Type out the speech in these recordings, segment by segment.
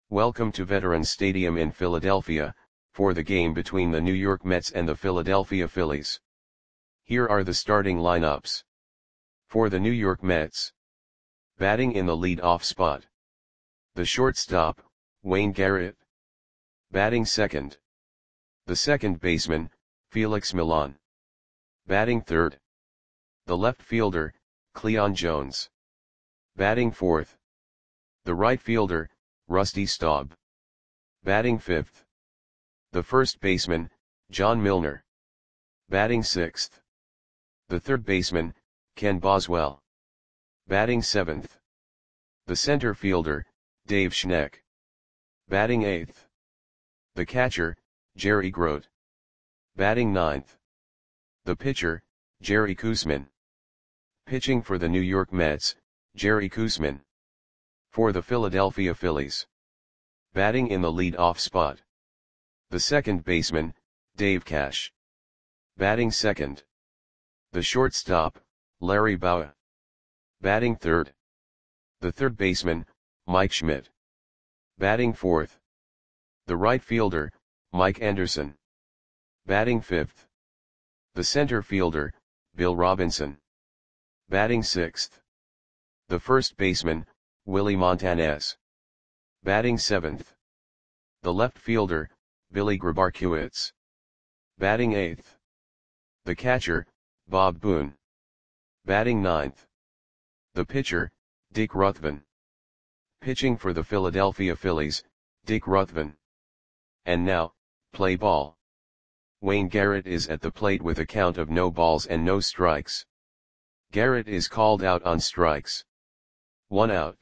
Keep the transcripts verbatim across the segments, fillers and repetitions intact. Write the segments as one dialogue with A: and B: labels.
A: Welcome to Veterans Stadium in Philadelphia, for the game between the New York Mets and the Philadelphia Phillies. Here are the starting lineups. For the New York Mets. Batting in the lead-off spot. The shortstop, Wayne Garrett. Batting second. The second baseman, Felix Millan. Batting third. The left fielder, Cleon Jones. Batting fourth. The right fielder, Rusty Staub. Batting fifth. The first baseman, John Milner. Batting sixth. The third baseman, Ken Boswell. Batting seventh. The center fielder, Dave Schneck. Batting eighth. The catcher, Jerry Grote. Batting ninth. The pitcher, Jerry Koosman. Pitching for the New York Mets, Jerry Koosman. For the Philadelphia Phillies. Batting in the lead-off spot. The second baseman, Dave Cash. Batting second. The shortstop, Larry Bowa. Batting third. The third baseman, Mike Schmidt. Batting fourth. The right fielder, Mike Anderson. Batting fifth. The center fielder, Bill Robinson. Batting sixth. The first baseman, Willie Montanez. Batting seventh. The left fielder, Billy Grabarkiewicz. Batting eighth. The catcher, Bob Boone. Batting ninth. The pitcher, Dick Ruthven. Pitching for the Philadelphia Phillies, Dick Ruthven. And now, play ball. Wayne Garrett is at the plate with a count of no balls and no strikes. Garrett is called out on strikes. One out.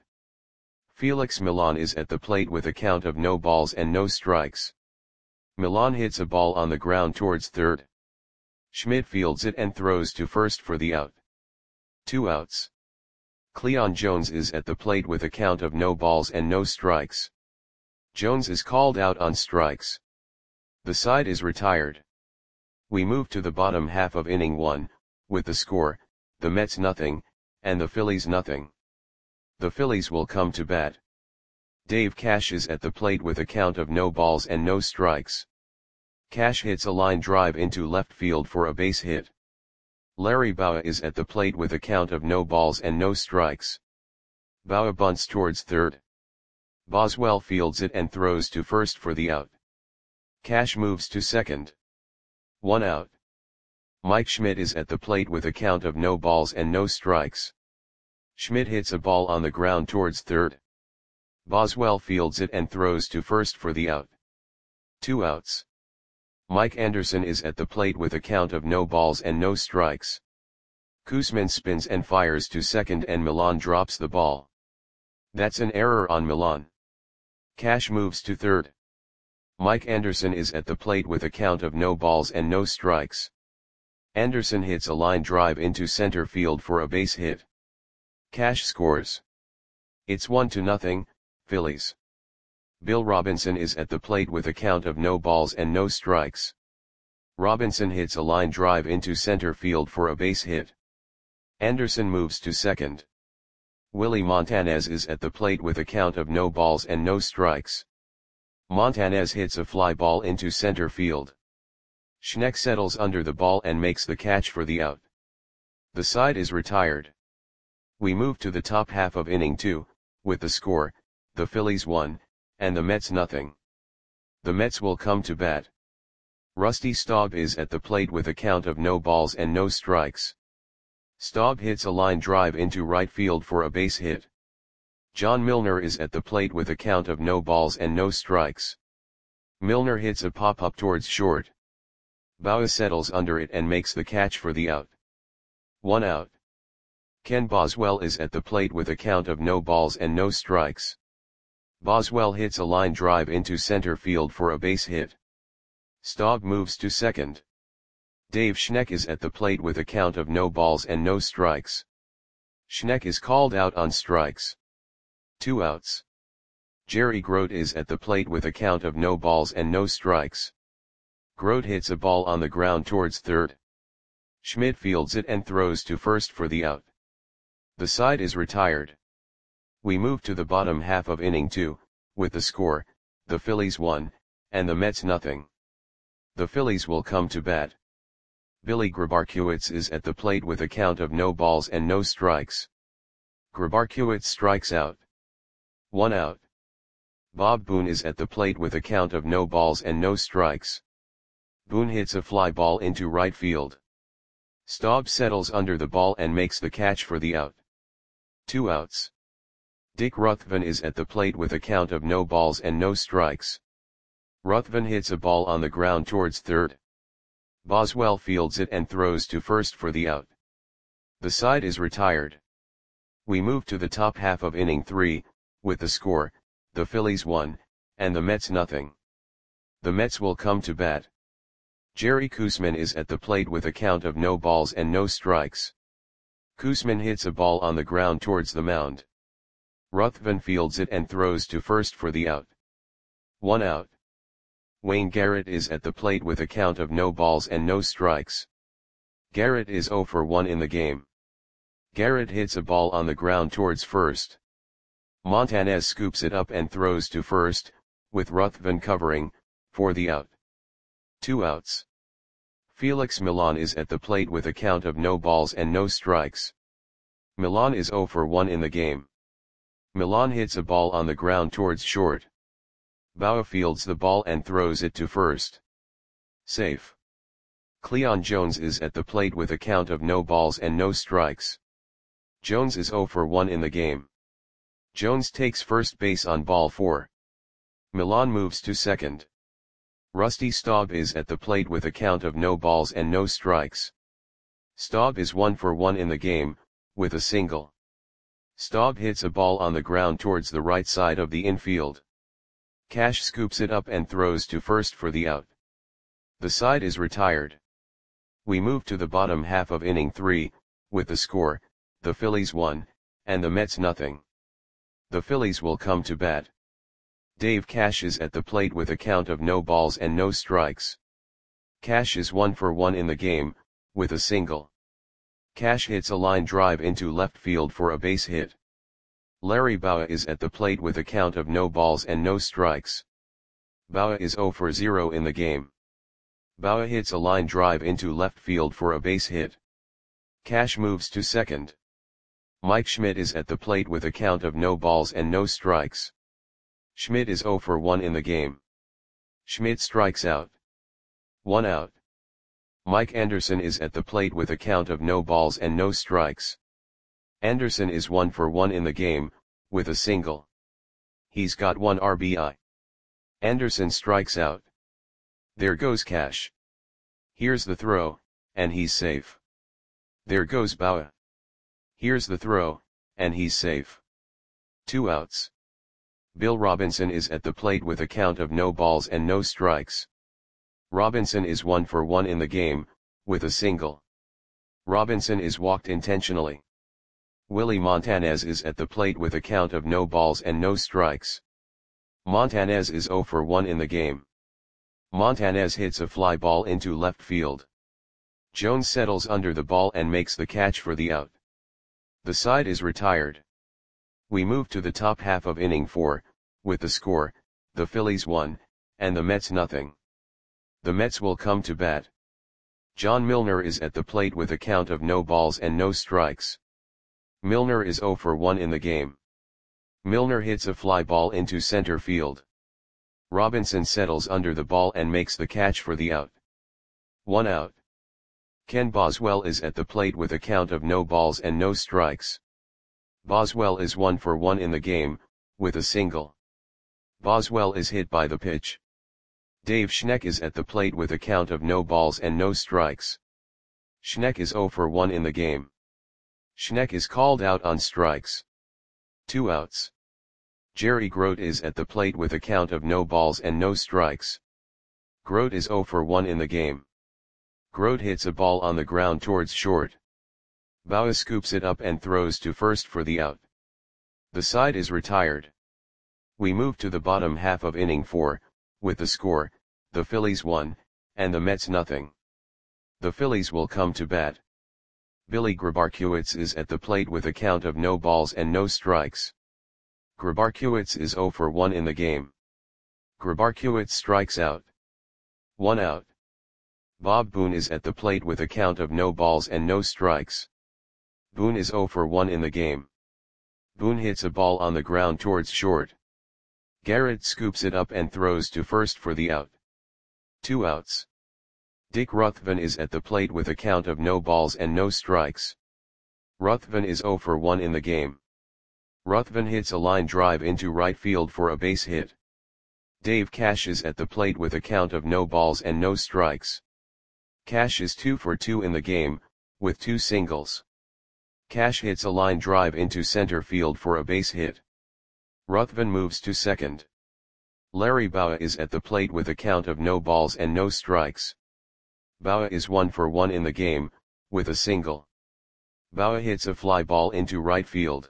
A: Felix Millan is at the plate with a count of no balls and no strikes. Millan hits a ball on the ground towards third. Schmidt fields it and throws to first for the out. Two outs. Cleon Jones is at the plate with a count of no balls and no strikes. Jones is called out on strikes. The side is retired. We move to the bottom half of inning one, with the score, the Mets nothing, and the Phillies nothing. The Phillies will come to bat. Dave Cash is at the plate with a count of no balls and no strikes. Cash hits a line drive into left field for a base hit. Larry Bowa is at the plate with a count of no balls and no strikes. Bowa bunts towards third. Boswell fields it and throws to first for the out. Cash moves to second. One out. Mike Schmidt is at the plate with a count of no balls and no strikes. Schmidt hits a ball on the ground towards third. Boswell fields it and throws to first for the out. Two outs. Mike Anderson is at the plate with a count of no balls and no strikes. Koosman spins and fires to second and Millan drops the ball. That's an error on Millan. Cash moves to third. Mike Anderson is at the plate with a count of no balls and no strikes. Anderson hits a line drive into center field for a base hit. Cash scores. It's one to nothing, Phillies. Bill Robinson is at the plate with a count of no balls and no strikes. Robinson hits a line drive into center field for a base hit. Anderson moves to second. Willie Montanez is at the plate with a count of no balls and no strikes. Montanez hits a fly ball into center field. Schneck settles under the ball and makes the catch for the out. The side is retired. We move to the top half of inning two, with the score, the Phillies one, and the Mets nothing. The Mets will come to bat. Rusty Staub is at the plate with a count of no balls and no strikes. Staub hits a line drive into right field for a base hit. John Milner is at the plate with a count of no balls and no strikes. Milner hits a pop-up towards short. Bowa settles under it and makes the catch for the out. One out. Ken Boswell is at the plate with a count of no balls and no strikes. Boswell hits a line drive into center field for a base hit. Staub moves to second. Dave Schneck is at the plate with a count of no balls and no strikes. Schneck is called out on strikes. Two outs. Jerry Grote is at the plate with a count of no balls and no strikes. Grote hits a ball on the ground towards third. Schmidt fields it and throws to first for the out. The side is retired. We move to the bottom half of inning two, with the score, the Phillies one, and the Mets nothing. The Phillies will come to bat. Billy Grabarkewitz is at the plate with a count of no balls and no strikes. Grabarkewitz strikes out. One out. Bob Boone is at the plate with a count of no balls and no strikes. Boone hits a fly ball into right field. Staub settles under the ball and makes the catch for the out. Two outs. Dick Ruthven is at the plate with a count of no balls and no strikes. Ruthven hits a ball on the ground towards third. Boswell fields it and throws to first for the out. The side is retired. We move to the top half of inning three, with the score, the Phillies one, and the Mets nothing. The Mets will come to bat. Jerry Koosman is at the plate with a count of no balls and no strikes. Koosman hits a ball on the ground towards the mound. Ruthven fields it and throws to first for the out. One out. Wayne Garrett is at the plate with a count of no balls and no strikes. Garrett is oh for one in the game. Garrett hits a ball on the ground towards first. Montanez scoops it up and throws to first, with Ruthven covering, for the out. Two outs. Felix Millan is at the plate with a count of no balls and no strikes. Millan is oh for one in the game. Millan hits a ball on the ground towards short. Bauer fields the ball and throws it to first. Safe. Cleon Jones is at the plate with a count of no balls and no strikes. Jones is oh for one in the game. Jones takes first base on ball four. Millan moves to second. Rusty Staub is at the plate with a count of no balls and no strikes. Staub is one for one in the game, with a single. Staub hits a ball on the ground towards the right side of the infield. Cash scoops it up and throws to first for the out. The side is retired. We move to the bottom half of inning three, with the score, the Phillies one, and the Mets nothing. The Phillies will come to bat. Dave Cash is at the plate with a count of no balls and no strikes. Cash is one for one in the game, with a single. Cash hits a line drive into left field for a base hit. Larry Bowa is at the plate with a count of no balls and no strikes. Bowa is oh for zero in the game. Bowa hits a line drive into left field for a base hit. Cash moves to second. Mike Schmidt is at the plate with a count of no balls and no strikes. Schmidt is oh for one in the game. Schmidt strikes out. One out. Mike Anderson is at the plate with a count of no balls and no strikes. Anderson is one for one in the game, with a single. He's got one R B I. Anderson strikes out. There goes Cash. Here's the throw, and he's safe. There goes Bowa. Here's the throw, and he's safe. Two outs. Bill Robinson is at the plate with a count of no balls and no strikes. Robinson is one for one in the game, with a single. Robinson is walked intentionally. Willie Montanez is at the plate with a count of no balls and no strikes. Montanez is oh for one in the game. Montanez hits a fly ball into left field. Jones settles under the ball and makes the catch for the out. The side is retired. We move to the top half of inning four, with the score, the Phillies one, and the Mets nothing. The Mets will come to bat. John Milner is at the plate with a count of no balls and no strikes. Milner is oh for one in the game. Milner hits a fly ball into center field. Robinson settles under the ball and makes the catch for the out. One out. Ken Boswell is at the plate with a count of no balls and no strikes. Boswell is one for one in the game, with a single. Boswell is hit by the pitch. Dave Schneck is at the plate with a count of no balls and no strikes. Schneck is oh for one in the game. Schneck is called out on strikes. Two outs. Jerry Grote is at the plate with a count of no balls and no strikes. Grote is oh for one in the game. Grote hits a ball on the ground towards short. Bowa scoops it up and throws to first for the out. The side is retired. We move to the bottom half of inning four, with the score, the Phillies one, and the Mets nothing. The Phillies will come to bat. Billy Grabarkewitz is at the plate with a count of no balls and no strikes. Grabarkiewicz is zero for one in the game. Grabarkiewicz strikes out. One out. Bob Boone is at the plate with a count of no balls and no strikes. Boone is zero for one in the game. Boone hits a ball on the ground towards short. Garrett scoops it up and throws to first for the out. Two outs. Dick Ruthven is at the plate with a count of no balls and no strikes. Ruthven is zero for one in the game. Ruthven hits a line drive into right field for a base hit. Dave Cash is at the plate with a count of no balls and no strikes. Cash is two for two in the game, with two singles. Cash hits a line drive into center field for a base hit. Ruthven moves to second. Larry Bowa is at the plate with a count of no balls and no strikes. Bowa is one for one in the game, with a single. Bowa hits a fly ball into right field.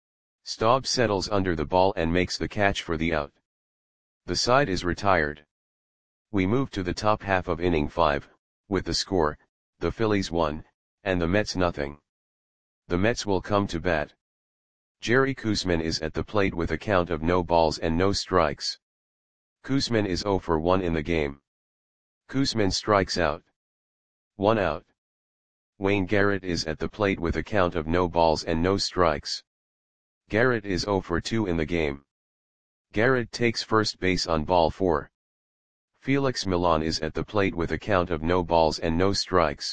A: Staub settles under the ball and makes the catch for the out. The side is retired. We move to the top half of inning five, with the score, the Phillies one, and the Mets nothing. The Mets will come to bat. Jerry Koosman is at the plate with a count of no balls and no strikes. Koosman is zero for one in the game. Koosman strikes out. One out. Wayne Garrett is at the plate with a count of no balls and no strikes. Garrett is zero for two in the game. Garrett takes first base on ball four. Felix Millan is at the plate with a count of no balls and no strikes.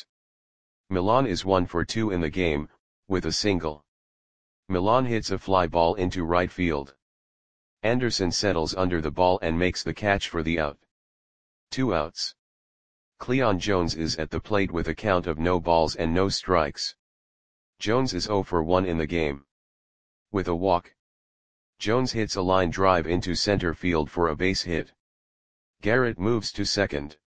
A: Millan is one for two in the game, with a single. Millan hits a fly ball into right field. Anderson settles under the ball and makes the catch for the out. Two outs. Cleon Jones is at the plate with a count of no balls and no strikes. Jones is zero for one in the game. With a walk. Jones hits a line drive into center field for a base hit. Garrett moves to second.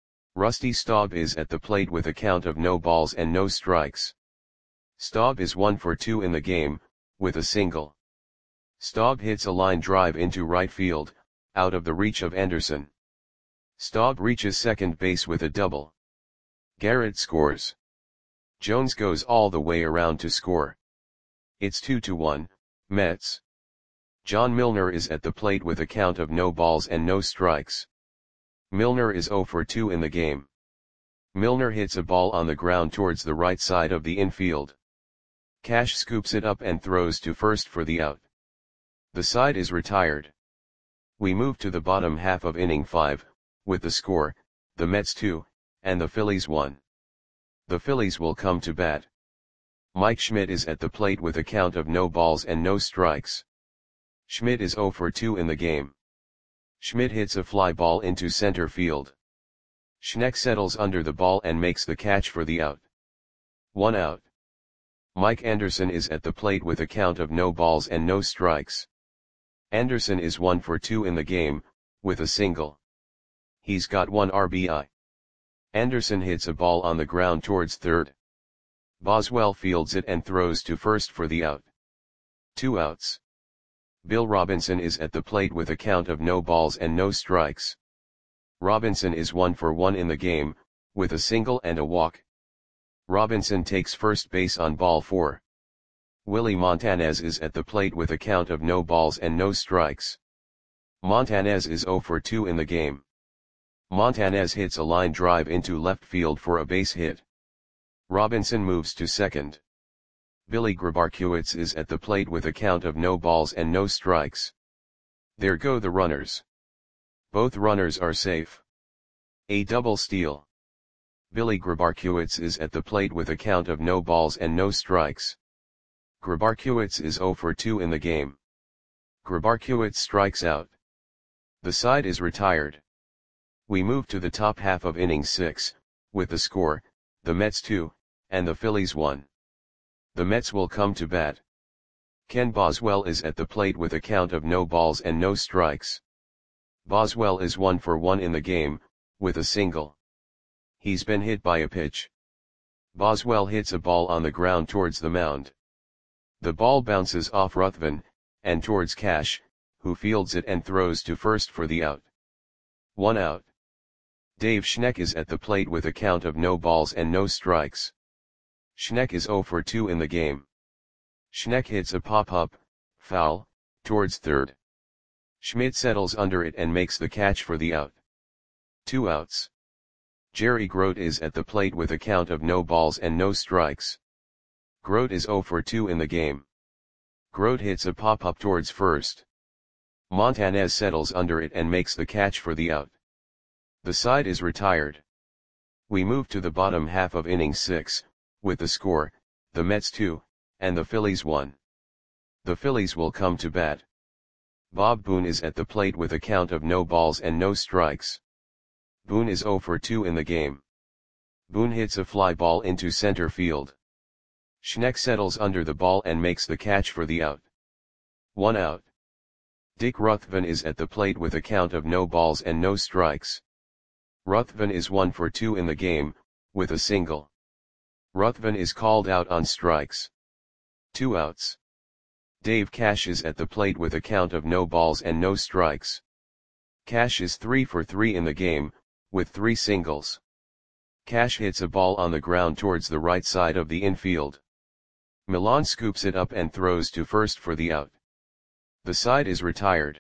A: Rusty Staub is at the plate with a count of no balls and no strikes. Staub is one for two in the game, with a single. Staub hits a line drive into right field, out of the reach of Anderson. Staub reaches second base with a double. Garrett scores. Jones goes all the way around to score. It's two to one, Mets. John Milner is at the plate with a count of no balls and no strikes. Milner is zero for two in the game. Milner hits a ball on the ground towards the right side of the infield. Cash scoops it up and throws to first for the out. The side is retired. We move to the bottom half of inning five, with the score, the Mets two, and the Phillies one. The Phillies will come to bat. Mike Schmidt is at the plate with a count of no balls and no strikes. Schmidt is zero for two in the game. Schmidt hits a fly ball into center field. Schneck settles under the ball and makes the catch for the out. One out. Mike Anderson is at the plate with a count of no balls and no strikes. Anderson is one for two in the game, with a single. He's got one R B I. Anderson hits a ball on the ground towards third. Boswell fields it and throws to first for the out. Two outs. Bill Robinson is at the plate with a count of no balls and no strikes. Robinson is one for one in the game, with a single and a walk. Robinson takes first base on ball four. Willie Montanez is at the plate with a count of no balls and no strikes. Montanez is zero for two in the game. Montanez hits a line drive into left field for a base hit. Robinson moves to second. Billy Grabarkiewicz is at the plate with a count of no balls and no strikes. There go the runners. Both runners are safe. A double steal. Billy Grabarkiewicz is at the plate with a count of no balls and no strikes. Grabarkiewicz is zero for two in the game. Grabarkiewicz strikes out. The side is retired. We move to the top half of inning six, with the score, the Mets two, and the Phillies one. The Mets will come to bat. Ken Boswell is at the plate with a count of no balls and no strikes. Boswell is one for one in the game, with a single. He's been hit by a pitch. Boswell hits a ball on the ground towards the mound. The ball bounces off Ruthven, and towards Cash, who fields it and throws to first for the out. One out. Dave Schneck is at the plate with a count of no balls and no strikes. Schneck is zero for two in the game. Schneck hits a pop-up, foul, towards third. Schmidt settles under it and makes the catch for the out. Two outs. Jerry Grote is at the plate with a count of no balls and no strikes. Grote is oh for two in the game. Grote hits a pop-up towards first. Montanez settles under it and makes the catch for the out. The side is retired. We move to the bottom half of inning six, with the score, the Mets two, and the Phillies one. The Phillies will come to bat. Bob Boone is at the plate with a count of no balls and no strikes. Boone is oh for two in the game. Boone hits a fly ball into center field. Schneck settles under the ball and makes the catch for the out. One out. Dick Ruthven is at the plate with a count of no balls and no strikes. Ruthven is one for two in the game, with a single. Ruthven is called out on strikes. Two outs. Dave Cash is at the plate with a count of no balls and no strikes. Cash is three for three in the game, with three singles. Cash hits a ball on the ground towards the right side of the infield. Milan scoops it up and throws to first for the out. The side is retired.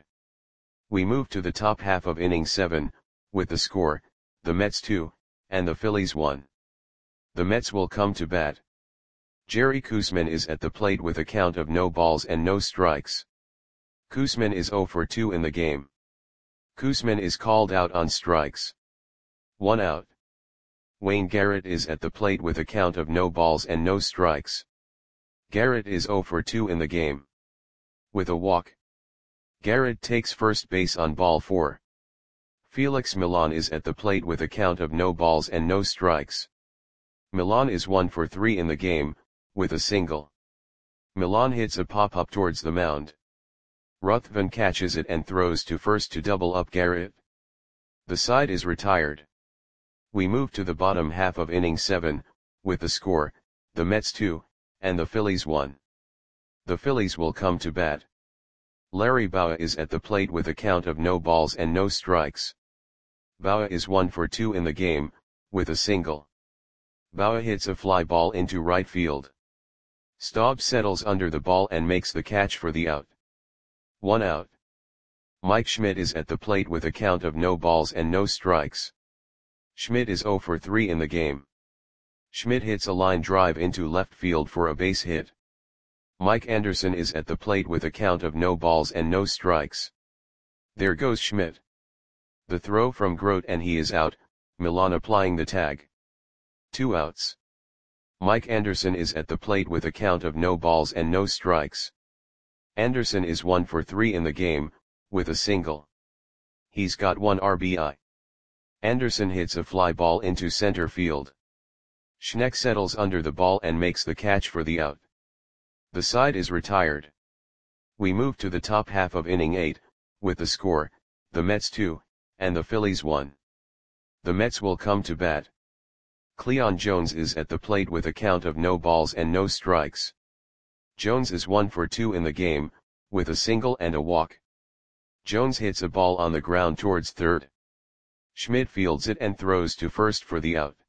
A: We move to the top half of inning seven, with the score, the Mets two, and the Phillies one. The Mets will come to bat. Jerry Koosman is at the plate with a count of no balls and no strikes. Koosman is oh for two in the game. Koosman is called out on strikes. One out. Wayne Garrett is at the plate with a count of no balls and no strikes. Garrett is oh for two in the game. With a walk. Garrett takes first base on ball four. Felix Milan is at the plate with a count of no balls and no strikes. Milan is one for three in the game, with a single. Milan hits a pop-up towards the mound. Ruthven catches it and throws to first to double up Garrett. The side is retired. We move to the bottom half of inning seven, with the score, the Mets two, and the Phillies one. The Phillies will come to bat. Larry Bowa is at the plate with a count of no balls and no strikes. Bowa is one for two in the game, with a single. Bowa hits a fly ball into right field. Staub settles under the ball and makes the catch for the out. One out. Mike Schmidt is at the plate with a count of no balls and no strikes. Schmidt is oh for three in the game. Schmidt hits a line drive into left field for a base hit. Mike Anderson is at the plate with a count of no balls and no strikes. There goes Schmidt. The throw from Grote and he is out, Milan applying the tag. Two outs. Mike Anderson is at the plate with a count of no balls and no strikes. Anderson is one for three in the game, with a single. He's got one R B I. Anderson hits a fly ball into center field. Schneck settles under the ball and makes the catch for the out. The side is retired. We move to the top half of inning eight, with the score, the Mets two, and the Phillies one. The Mets will come to bat. Cleon Jones is at the plate with a count of no balls and no strikes. Jones is one for two in the game, with a single and a walk. Jones hits a ball on the ground towards third. Schmidt fields it and throws to first for the out.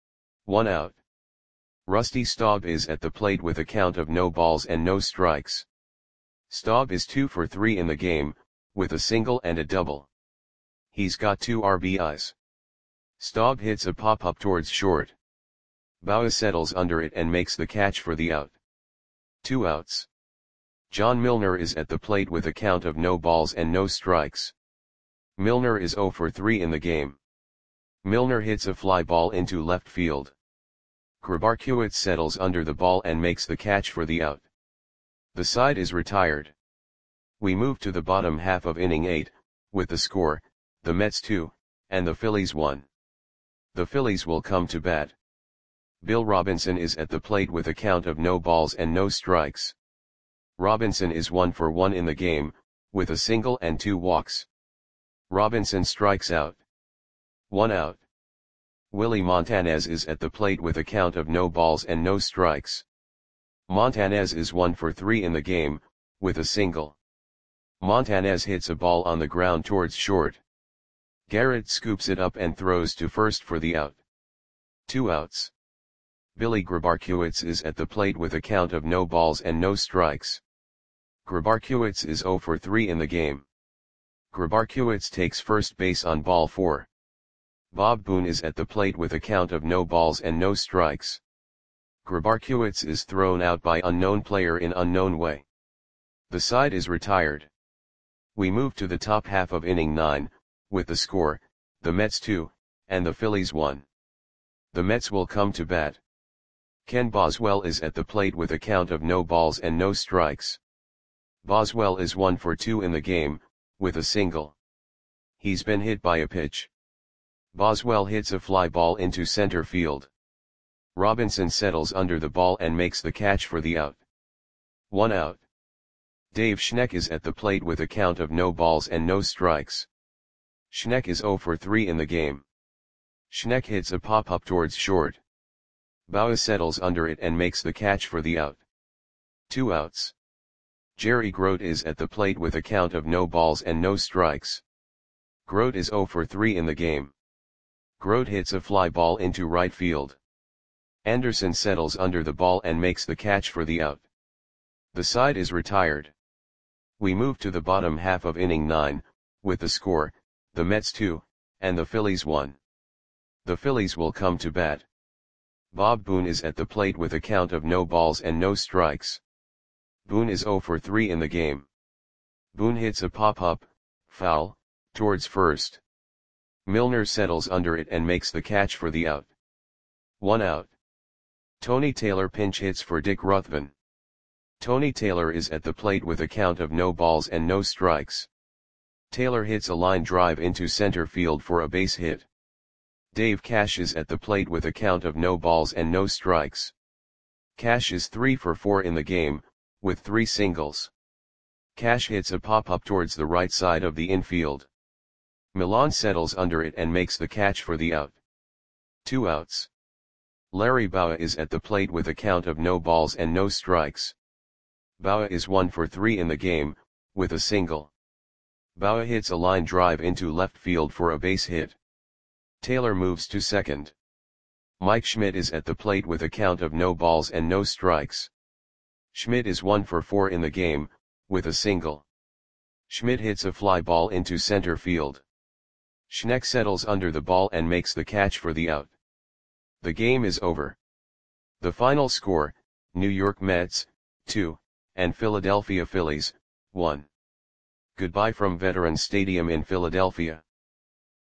A: One out. Rusty Staub is at the plate with a count of no balls and no strikes. Staub is two for three in the game, with a single and a double. He's got two R B Is. Staub hits a pop-up towards short. Bowa settles under it and makes the catch for the out. Two outs. John Milner is at the plate with a count of no balls and no strikes. Milner is oh for three in the game. Milner hits a fly ball into left field. Grabarkiewicz settles under the ball and makes the catch for the out. The side is retired. We move to the bottom half of inning eight, with the score, the Mets two, and the Phillies one. The Phillies will come to bat. Bill Robinson is at the plate with a count of no balls and no strikes. Robinson is one for one in the game, with a single and two walks. Robinson strikes out. One out. Willie Montanez is at the plate with a count of no balls and no strikes. Montanez is one for three in the game, with a single. Montanez hits a ball on the ground towards short. Garrett scoops it up and throws to first for the out. Two outs. Billy Grabarkiewicz is at the plate with a count of no balls and no strikes. Grabarkiewicz is zero for three in the game. Grabarkiewicz takes first base on ball four. Bob Boone is at the plate with a count of no balls and no strikes. Grabarkiewicz is thrown out by unknown player in unknown way. The side is retired. We move to the top half of inning nine, with the score, the Mets two, and the Phillies one. The Mets will come to bat. Ken Boswell is at the plate with a count of no balls and no strikes. Boswell is one for two in the game, with a single. He's been hit by a pitch. Boswell hits a fly ball into center field. Robinson settles under the ball and makes the catch for the out. One out. Dave Schneck is at the plate with a count of no balls and no strikes. Schneck is zero for three in the game. Schneck hits a pop-up towards short. Bauer settles under it and makes the catch for the out. Two outs. Jerry Grote is at the plate with a count of no balls and no strikes. Grote is zero for three in the game. Grote hits a fly ball into right field. Anderson settles under the ball and makes the catch for the out. The side is retired. We move to the bottom half of inning nine, with the score, the Mets two, and the Phillies one. The Phillies will come to bat. Bob Boone is at the plate with a count of no balls and no strikes. Boone is zero for three in the game. Boone hits a pop-up, foul, towards first. Milner settles under it and makes the catch for the out. One out. Tony Taylor pinch hits for Dick Ruthven. Tony Taylor is at the plate with a count of no balls and no strikes. Taylor hits a line drive into center field for a base hit. Dave Cash is at the plate with a count of no balls and no strikes. Cash is three for four in the game, with three singles. Cash hits a pop-up towards the right side of the infield. Milan settles under it and makes the catch for the out. Two outs. Larry Bowa is at the plate with a count of no balls and no strikes. Bowa is one for three in the game, with a single. Bowa hits a line drive into left field for a base hit. Taylor moves to second. Mike Schmidt is at the plate with a count of no balls and no strikes. Schmidt is one for four in the game, with a single. Schmidt hits a fly ball into center field. Schneck settles under the ball and makes the catch for the out. The game is over. The final score, New York Mets, two, and Philadelphia Phillies, one. Goodbye from Veterans Stadium in Philadelphia.